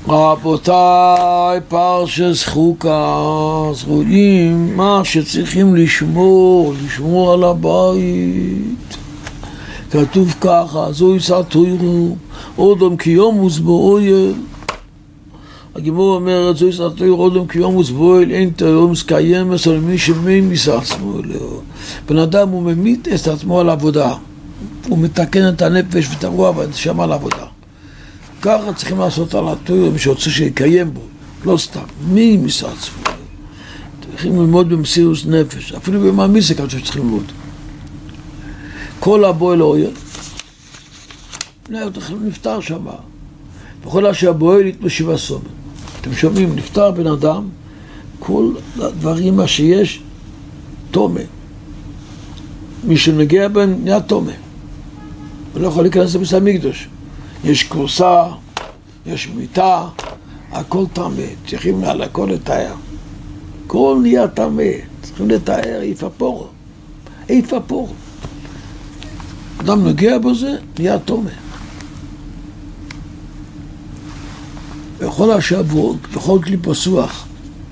רבותיי, פרשת חוקת, רואים מה שצריכים לשמור על הבית. כתוב ככה, זו יסע תוירו, אודם כיומוס באויל. הגמרא אומרת, זו יסע תוירו, אודם כיומוס באויל, אין תיומוס קיימס על מי שממיס עצמו אלוהו. בן אדם הוא ממית את עצמו על עבודה. הוא מתקן את הנפש ואת הרוח ואת הנשמה על עבודה. ככה צריכים לעשות על התוירו, מי שרוצה שיקיים בו, לא סתם, מי מיס עצמו. צריכים ללמוד במסירות נפש, אפילו במאמיס זה ככה שצריכים ללמוד. כל הבועל אויל, נפטר שם, בכל שהבועל יתנו 7 סומן. אתם שומעים, נפטר בן אדם, כל הדברים מה שיש, תומה. מי שנגיע בהם נהיה תומה. הוא לא יכול להיכנס לבית המקדש. יש כורסה, יש מיטה, הכל תמה, צריכים על הכל לתאר. כל נהיה תמה, צריכים לתאר, איפה פורו. אדם נוגע בזה, נהיה תומה. בכל השבועות, בכל כלי פסוח,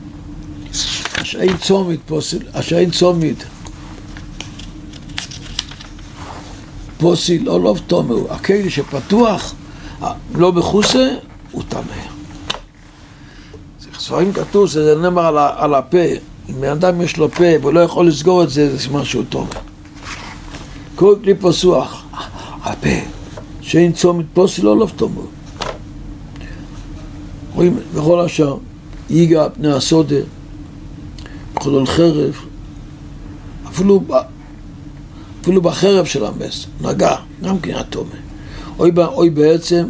השעין צומית, פוסיל, לא תומה, הכלי שפתוח, לא בחוסה, הוא תמה. ספרים כתוב, זה נאמר על הפה, אם האדם יש לו פה, והוא לא יכול לסגור את זה, זה משהו תומה. כל כלי פסוח, הפה, שאין צומית פוסיל לא תומה. רואים בכל השאר, ייגע פני הסודה, חולל חרב, אפילו בחרב של המס, נגע, גם כן התומה. אוי בעצם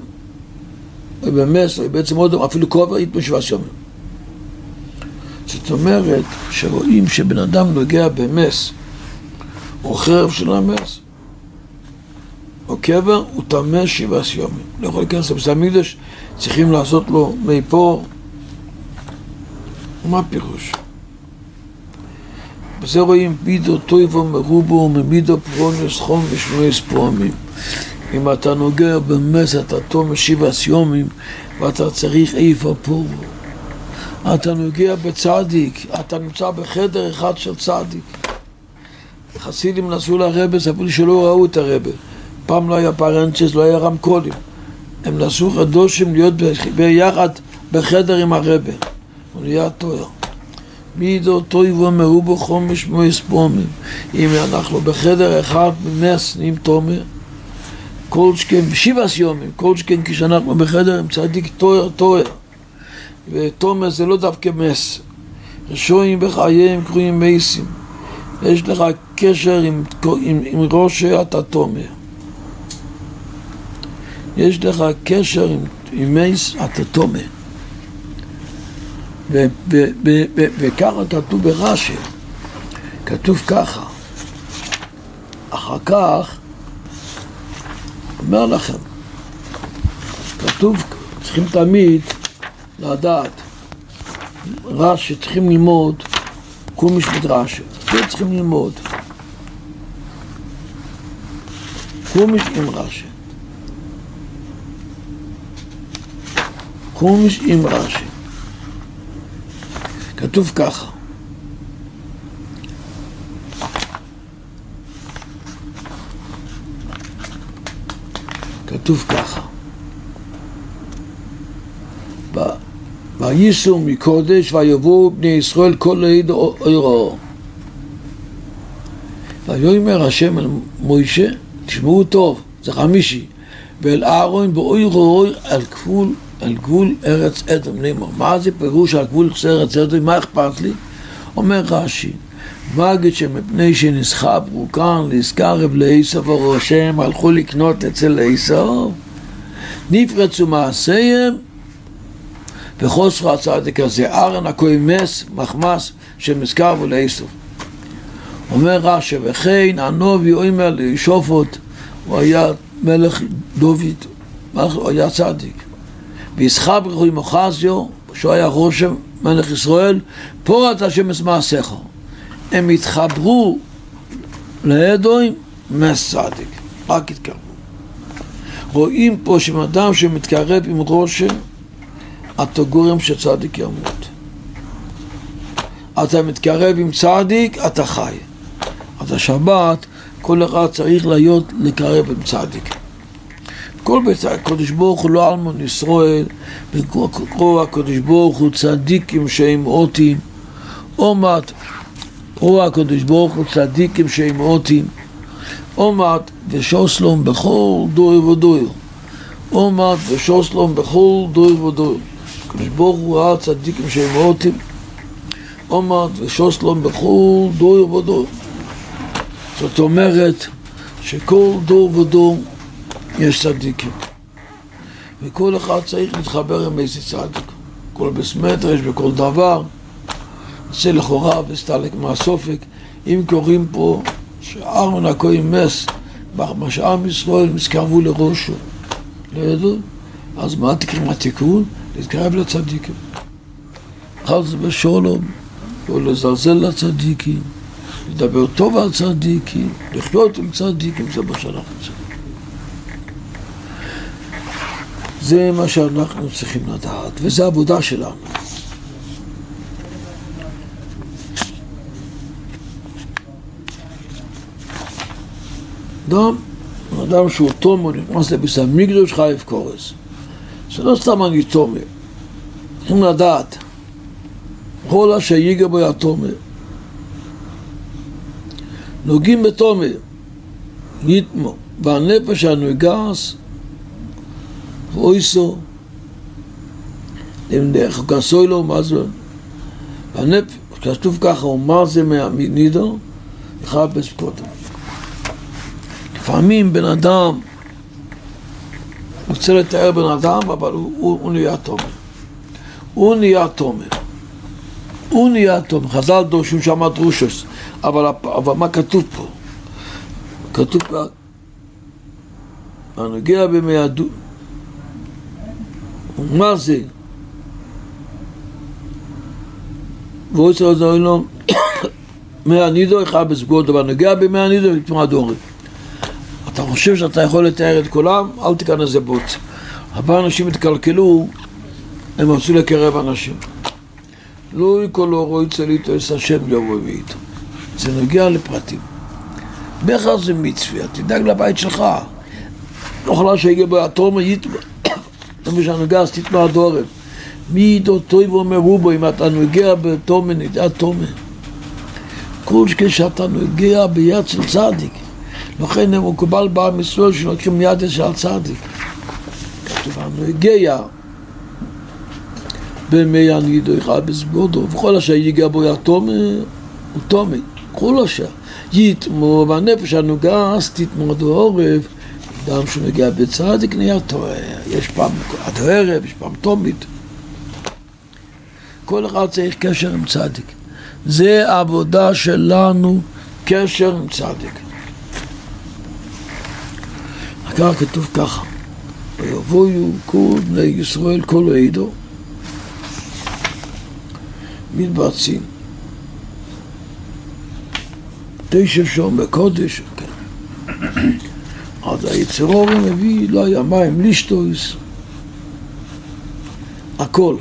עוד אפילו כובע יתנו 7 ימים. זאת אומרת שרואים שבן אדם נוגע במס, או חרב של המס, או קבר, הוא תמה 7 ימים. לא יכול להיכנס לבית המקדש, צריכים לעשות לו מפה. מה פירוש? בזה רואים בידו טויבו מרובו ממידו פרונס חום ושמייס פרומים. אם אתה נוגע במס, אתה תום 7 ימים, ואתה צריך איפה פורו. אתה נוגע בצדיק, אתה נמצא בחדר אחד של צדיק. חסידים נסעו לרבס, אפילו שלא ראו את הרבס. פעם לא היה פרנצ'ס, לא היה רמקולים. הם נסעו חדושים להיות ביחד בחדר עם הרבס. הוא נהיה תואר. מידו טויבו מרובו חומש מויס פרומים. אם אנחנו בחדר אחד במס נהיים תומר, כל שכן 7 ימים, כל שכן כשאנחנו בחדר עם צדיק תואר. ותומר זה לא דווקא מס. רשועים בחייהם קרויים מייסים. יש לך קשר עם ראש אתה תומר. יש לך קשר עם מייס אתה תומר. וככה כתוב ברש"י, כתוב ככה. אחר כך אומר לכם, כתוב, צריכים תמיד לדעת, רש"י צריכים ללמוד חומש מדרש, זה צריכים ללמוד חומש עם רש"י, חומש עם רש"י. כתוב ככה, כתוב ככה, וייסעו מקודש ויבואו בני ישראל כל העד אורו. ויאמר השם אל מוישה, תשמעו טוב, זה 5, ואל אהרון באורו על גבול ארץ אדום. נאמר, מה זה פירוש על גבול ארץ אדום? מה אכפת לי? אומר רש"י, מגיד שמפני שנסחברו כאן להזכרב לעשו וראשם הלכו לקנות אצל עשו, נפרצו מעשיהם וחוסרו הצדיק הזה, ארן הכהן מס מחמס שמזכרבו לעשו. אומר רש"י, וכן הנובי אומר לישופט, הוא היה מלך דוד, הוא היה צדיק. ויסחברו עם אחזיו, שהוא היה ראש מלך ישראל, פורת השם את מעשיך. הם התחברו לאדוים מס צדיק, רק התקרבו. רואים פה שאדם שמתקרב עם ראש, אתה גורם שצדיק ימות. אתה מתקרב עם צדיק, אתה חי. אז השבת, כל אחד צריך לקרב עם צדיק. כל בית הקדוש ברוך הוא לא אלמון ישראל, וכל הקדוש ברוך הוא צדיקים שהם אותים. אומת, כל הקדוש ברוך הוא צדיקים שהם אותים. אומת ושוסלום בכל דור ודור. אומת ושוסלום בכל דור ודור. הקדוש ברוך הוא ראה צדיקים שהם אותים. אומת ושוסלום בכל דור ודור. זאת אומרת שכל דור ודור יש צדיקים. וכל אחד צריך להתחבר עם איזה צדיק. כל בסמטרש וכל דבר. זה לכאורה וסתלק מהסופק. אם קוראים פה שאהרון הכהן מס, מה שעם ישראל מסקרבו לראשו, לידו, אז מה תקראים התיקון? להתקרב לצדיקים. חס ושלום, לא לזלזל לצדיקים, לדבר טוב על צדיקים, לחיות עם צדיקים, זה מה שאנחנו צריכים. זה מה שאנחנו צריכים לדעת, וזה העבודה שלנו. אדם שהוא תומר, נכנס לבית המקדש חייב קורס. זה לא סתם אני תומר. צריכים לדעת, כל אשר ייגע בו התומר. נוגעים בתומר, יתמו, והנפש הנוגס, ואויסו, כסוי לו, מה זה? והנפש, כתוב ככה, ומה זה מהנידו, יחפש קודם. לפעמים בן אדם רוצה לתאר בן אדם, אבל הוא נהיה תומר. הוא נהיה תומר. הוא נהיה תומר. חז"ל דורשים שם דרושוס. אבל מה כתוב פה? כתוב פה, הנוגע במיידות. מה זה? והוא יצא לזה לו, מהנידו אחד בסגוד, אבל נוגע במיינידו יתמד עורף. אתה חושב שאתה יכול לתאר את כולם? אל תיכנס לזה בוט. הרבה אנשים התקלקלו, הם רצו לקרב אנשים. לא יקולו רואי צליתו, יש השם יבוא ואיתו. זה נוגע לפרטים. בכלל זה מצווה, תדאג לבית שלך. לא יכולה שיגיע בו התומר יתמה. למה שהנוגע אז תתמה עד עורף. מי איתו טוב ואומרו בו, אם אתה נוגע בתומר, נדע תומר. כל כשאתה נוגע ביד של צדיק. לכן הוא מקובל בעם ישראל שלוקחים יד של צדיק. כתוב, הנוגע במי הנידו אחד בסגודו, וכל אשר ייגע בו התומר, הוא תומר. כל אשר יתמו, והנפש הנוגס תתמו עד העורף, אדם שנוגע בצדיק נהיה טועה. יש פעם עד הערב, יש פעם תומית. כל אחד צריך קשר עם צדיק. זה העבודה שלנו, קשר עם צדיק. כך כתוב ככה, ויבואו כל בני ישראל כל עדו מתבצעים 9 שום בקודש. אז היצרור מביא, לא היה מים לשתויס, הכל.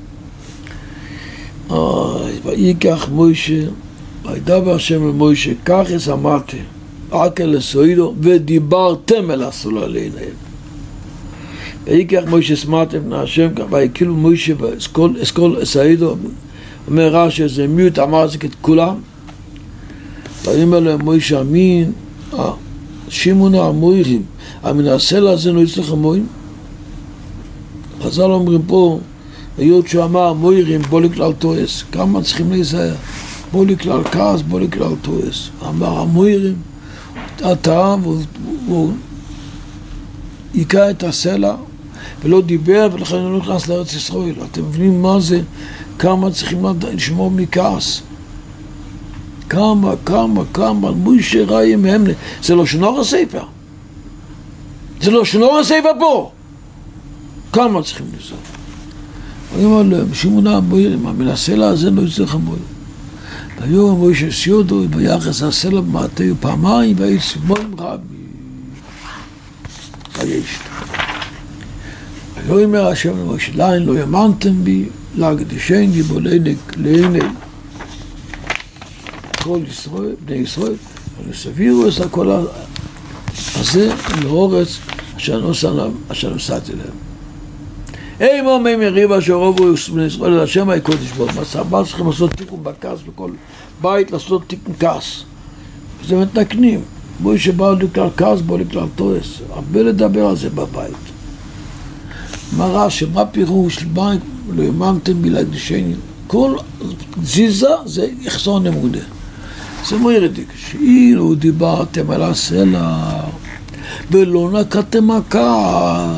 ויקח מוישה, וידבר השם למוישה, כך אמרתי אקל לסוידו, ודיברתם אל הסוללים. ויקח מוישה סמרתם בני השם, ויקילו מוישה ואסכול סעידו, אומר רש"י, זה מיעוט אמר זה את כולם. ואומר להם מוישה אמין, שימונה המוירים, המנסה לזנו אצלך מוירים. חז"ל אומרים פה, היות שהוא אמר מוירים בוא לכלל תועס, כמה צריכים להיזהר? בוא לכלל כעס, בוא לכלל תועס. אמר המוירים, אתה והוא יקע את הסלע ולא דיבר, ולכן הוא לא נכנס לארץ ישראל. אתם מבינים מה זה? כמה צריכים לשמור מכעס. כמה מוישה ראי מהם. זה לא שנור הספר. זה לא שנור הספר פה. כמה צריכים לזה? הוא אומר להם, שימונה המוירים, המנסה הזה לא יצטרך המוירים. ויום מוישה סיודו, ויחס הסלע במעתהו פעמיים, ויצא מוירים רבי. וישת. ויאמר השם למשה לעין לא האמנתם בי להקדישני בו לעיני כל ישראל, בני ישראל, ולסבירו את הכל הזה לאורץ אשר נשאתי להם. אימו מי מריבה שרובו בני ישראל אל השם הקודש בו. מה צריכים לעשות תיקון בכעס בכל בית, לעשות תיקון כעס. וזה מתקנים. בואי שבאו לכלל כעס, בואו לכלל טועס. הרבה לדבר על זה בבית. מה רש"י, מה פירוש, לא האמנתם בי להקדישני. כל תזיזה זה יחסון אמונה. זה מוירדיק, שאילו דיברתם על הסלע ולא נקטתם מכה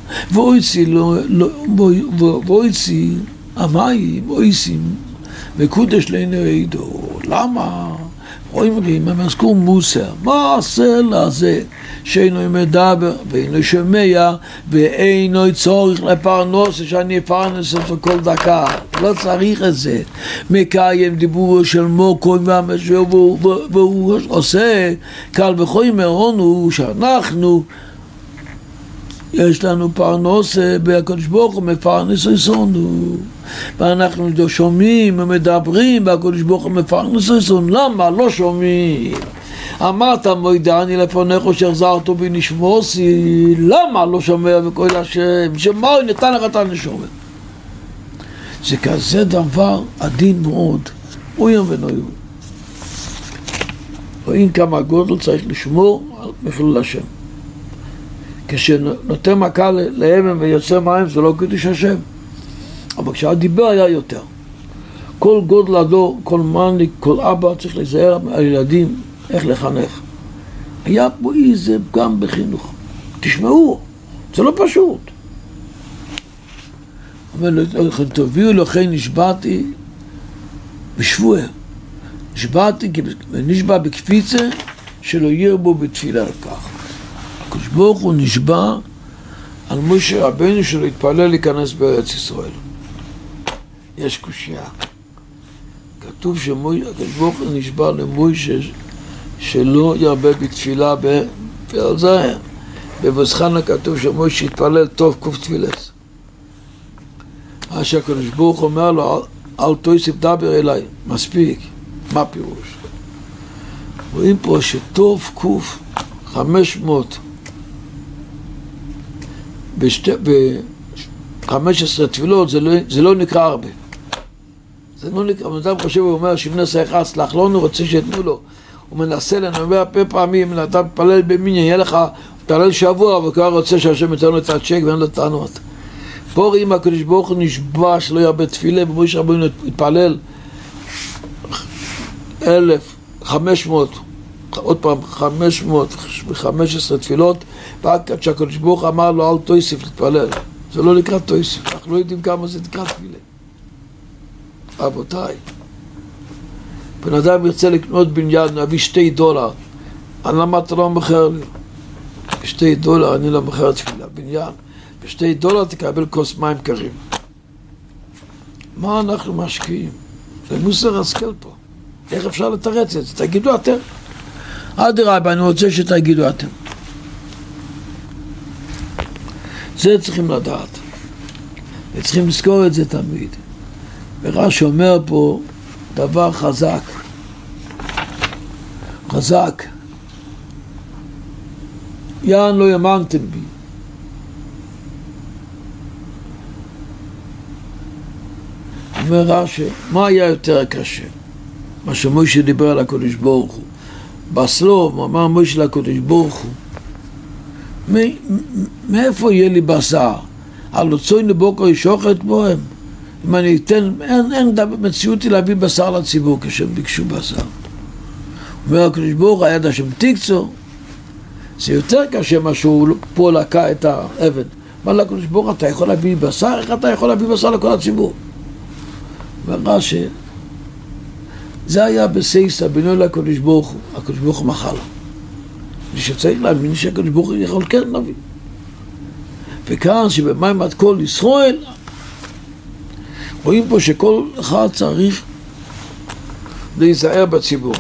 ואויצי המים, אויסים וקודש לעיני עדו. למה? אומרים, הם עסקו מוסר, מה הסלע הזה שאינו מדבר ואינו שומע ואינו צורך לפרנוס שאני אפרנס אותו כל דקה, לא צריך את זה. מקיים דיבור של מוקוי והוא עושה קל וחומר הוא שאנחנו יש לנו פרנוס והקדוש ברוך הוא מפרנס אותנו ואנחנו שומעים ומדברים והקדוש ברוך הוא מפרנס אותנו. למה לא שומעים? אמרת מוידעני לפניך שהחזרת בי נשמוסי, למה לא שומע בקול השם? שמה הוא נתן לך את הנשמה? זה כזה דבר עדין מאוד, אוים ונויום. רואים כמה גודל צריך לשמור על מחילול השם. כשנותן מכה להמם ויוצא מים זה לא קידוש השם, אבל כשהדיבר היה יותר. כל גודל הדור, כל מנהיג, כל אבא צריך להיזהר על ילדים איך לחנך. היה פה איזה פגם בחינוך. תשמעו, זה לא פשוט. אומר לכם, תביאו לכם נשבעתי בשבוע. נשבעתי ונשבע בקפיצה שלא ירבו בתפילה על כך. הקדוש ברוך הוא נשבע על משה רבנו שלא התפלל להיכנס בארץ ישראל. יש קושיה. כתוב שהקדוש ברוך הוא נשבע למשה שלא ירבה בתפילה בפרל זהר. בבוסחנה כתוב שמשה התפלל טוב קוף תפילס. מה שהקדוש ברוך הוא אומר לו, אל תוסיף דבר אליי, מספיק. מה פירוש? רואים פה שטוב קוף 500 ב-15 תפילות זה לא נקרא הרבה. זה לא נקרא, אדם חושב ואומר שבני סייחה סלח לנו, רוצה שיתנו לו. הוא מנסה לנו, אומר הרבה פעמים, אתה מתפלל במיניה, יהיה לך, תפלל שבוע, וכבר רוצה שהשם יתנו את הצ'ק ואין לו טענות. פה רואים הקדוש ברוך הוא נשבע שלא ירבה תפילה, ומשה רבנו התפלל 1,500, עוד פעם 515 תפילות, רק עד שהקדוש ברוך הוא אמר לו אל תוסיף להתפלל. זה לא נקרא תוסיף, אנחנו לא יודעים כמה זה נקרא תפילה. רבותיי, בן אדם ירצה לקנות בניין, נביא $2. למה אתה לא מחר לי? $2 אני לא מחר תפילה, בניין. $2 תקבל כוס מים קרים. מה אנחנו משקיעים? זה מוסר השכל פה. איך אפשר לתרץ את זה? תגידו אתם. אדרבה, אני רוצה שתגידו אתם. זה צריכים לדעת. וצריכים לזכור את זה תמיד. ורש"י אומר פה דבר חזק. חזק. יען לא האמנתם בי. אומר רש"י, מה היה יותר קשה? מה שמשה דיבר על הקדוש ברוך הוא. בסלוב, אמר משה לקדוש ברוך הוא, מאיפה יהיה לי בשר? הלא צאן לבוקר ישוחט בוהם. אם אני אתן, אין מציאותי להביא בשר לציבור כשהם ביקשו בשר. אומר הקדוש ברוך הוא, היד השם תקצור. זה יותר קשה מה שהוא פה לקע את האבן. אמר לקדוש ברוך הוא, אתה יכול להביא בשר? איך אתה יכול להביא בשר לכל הציבור? ואמר זה היה בסייסה בינו לקדוש ברוך הוא. הקדוש ברוך הוא מחל. ושצריך להאמין שהקדוש ברוך הוא יכול כן להביא. וכאן שבמים עד כל ישראל, רואים פה שכל אחד צריך להיזהר בציבור.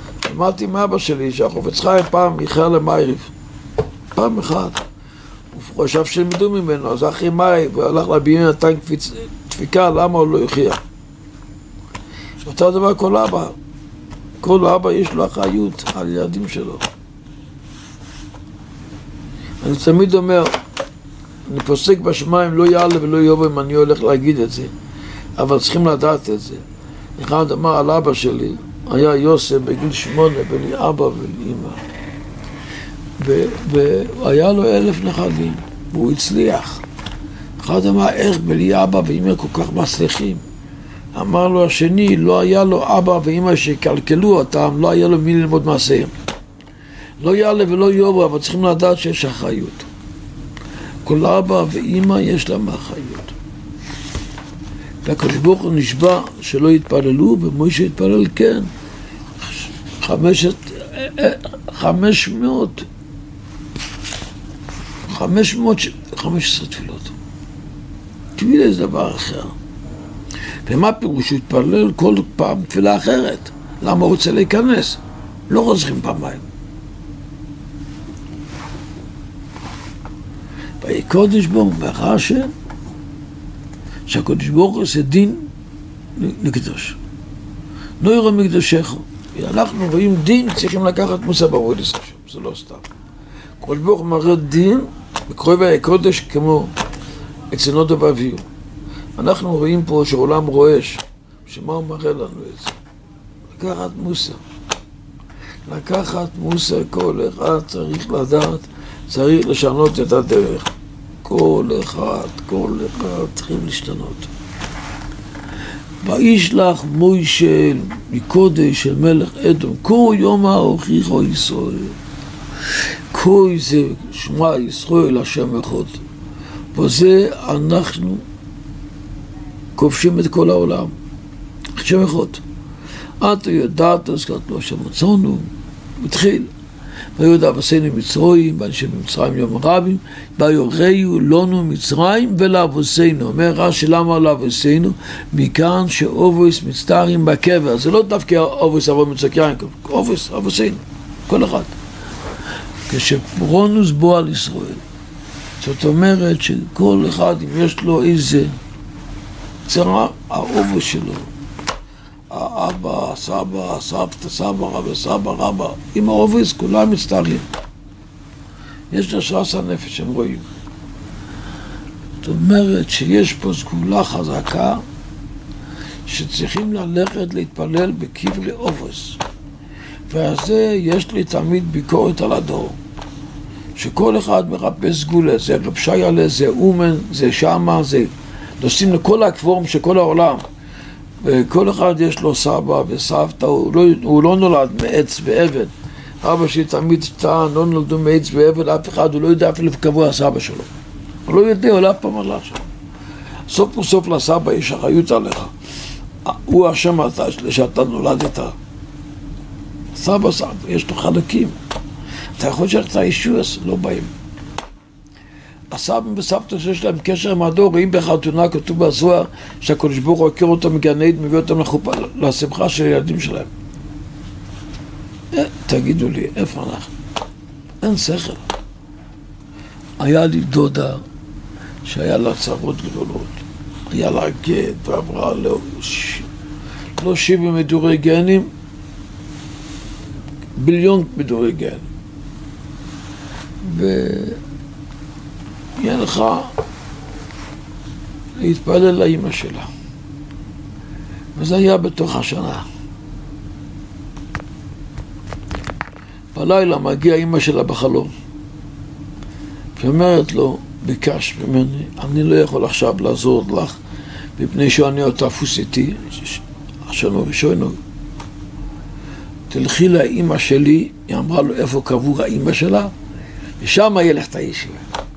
אמרתי מאבא שלי שהחופץ חיים פעם איחר למערב. פעם אחת. הוא חשב שילמדו ממנו, אז אחרי מאי, הוא הלך לבניין, נתן דפיקה, למה הוא לא יוכיח? אותו דבר כל אבא. כל אבא יש לו אחריות על ילדים שלו. אני תמיד אומר, אני פוסק בשמיים, לא יעלה ולא יובל אם אני הולך להגיד את זה, אבל צריכים לדעת את זה. אחד אמר על אבא שלי, היה יוסף בגיל 8, בלי אבא ולאמא. והיה לו 1000 נכדים, והוא הצליח. אחד אמר, איך בלי אבא ואמא כל כך מצליחים? אמר לו השני, לא היה לו אבא ואמא שקלקלו אותם, לא היה לו מי ללמוד מעשיהם. לא יעלה ולא יובל, אבל צריכים לדעת שיש אחריות. כל אבא ואמא יש להם אחריות. והקדוש ברוך הוא נשבע שלא יתפללו, ומשה יתפלל כן. 515 תפילות. תפילה זה דבר אחר. ומה פירוש? הוא יתפלל כל פעם תפילה אחרת. למה הוא רוצה להיכנס? לא חוזרים פעמיים. ויקודש בו מרש"י שהקדוש ברוך הוא עושה דין לקדוש. נוירו מקדשך. אנחנו רואים דין, צריכים לקחת מוסר בעבודת השם. זה לא סתם. הקדוש ברוך הוא מראה דין בקרוב הקודש כמו אצל נודב אביהו. אנחנו רואים פה שעולם רועש. שמה הוא מראה לנו את זה? לקחת מוסר. לקחת מוסר, כל אחד צריך לדעת, צריך לשנות את הדרך. כל אחד צריכים להשתנות. וישלח מוישה מקודש של מלך אדום, כה יומא הוכיחו ישראל. כה זה שמע ישראל השם אחד. וזה אנחנו כובשים את כל העולם. השם אחד. אתה יודעת, אז כתוב שמצאנו, מתחיל. ויודע עשינו מצרים, ואנשי מצרים יום רבים, ויוריו לנו מצרים ולאבוסינו. אומר רש"י למה לאבוסינו? מכאן שאובוס מצטערים בקבר. זה לא דווקא אובוס אבו מצקיין, אובוס אבוסינו, כל אחד. כשפרונוס בו על ישראל. זאת אומרת שכל אחד אם יש לו איזה צרה, האובוס שלו. האבא, סבא, סבתא, סבא, רבא, סבא, רבא, עם האובס כולם מצטערים. יש לשרס הנפש, הם רואים. זאת אומרת שיש פה סגולה חזקה שצריכים ללכת להתפלל בכבלי אובס. ועל זה יש לי תמיד ביקורת על הדור. שכל אחד מחפש סגולה, זה רב שיילה, זה אומן, זה שמה, זה נוסעים לכל הקבורם של כל העולם. וכל אחד יש לו סבא וסבתא, הוא לא נולד מעץ ואבן. אבא שלי תמיד טען, לא נולדו מעץ ואבן, אף אחד, הוא לא יודע אפילו קבוע הסבא שלו. הוא לא יודע, הוא לא אף פעם הלך שם. סוף וסוף לסבא יש אחריות עליך. הוא השם שאתה נולדת. סבא, יש לו חלקים. אתה יכול לשכת הישוס, לא באים. הסבא וסבתא שיש להם קשר עם הדור, אם בחתונה כתוב בזוהר שהקדוש ברוך הוא הכיר אותם מגן עדן, מביא אותם לשמחה של הילדים שלהם. תגידו לי, איפה אנחנו? אין שכל. היה לי דודה שהיה לה צרות גדולות. היה לה גט ועברה לא 70 מדורי גנים, ביליון מדורי גנים. היא הלכה להתפלל לאמא שלה. וזה היה בתוך השנה. בלילה מגיעה אמא שלה בחלום. ואומרת לו, ביקש ממני, אני לא יכול עכשיו לעזור לך, מפני שאני עוד תפוס איתי, השנה ראשונו. תלכי לאמא שלי, היא אמרה לו איפה קבור האמא שלה, ושם ילך את הישיבה.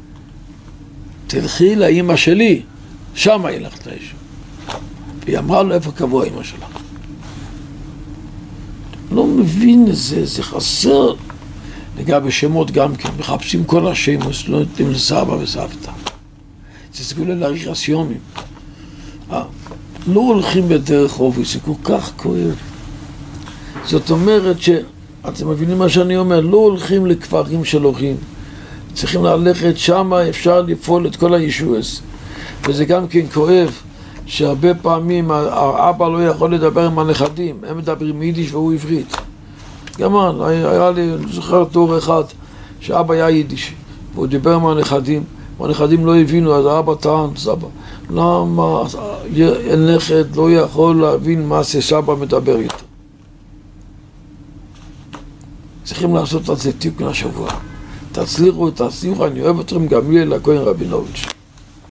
תלכי לאמא שלי, שם ילך את הישיבה. והיא אמרה לו איפה קבור האמא שלה. לא מבין את זה, זה חסר. לגבי שמות גם כן, מחפשים כל השמות, לא נותנים לסבא וסבתא. זה סגולה להאריך הסיומים. לא הולכים בדרך אופי, זה כל כך כואב. זאת אומרת שאתם מבינים מה שאני אומר, לא הולכים לכפרים של הורים, צריכים ללכת שם, אפשר לפעול את כל הישועס. וזה גם כן כואב, שהרבה פעמים האבא לא יכול לדבר עם הנכדים, הם מדברים יידיש והוא עברית. גם היה לי, זוכר תור אחד, שאבא היה יידיש, והוא דיבר עם הנכדים, והנכדים לא הבינו, אז האבא טען, סבא, למה הנכד לא יכול להבין מה שסבא מדבר איתו? צריכים לעשות על זה תיקון השבוע. תצליחו, אני אוהב אתכם, גמליאל הכהן רבינוביץ'.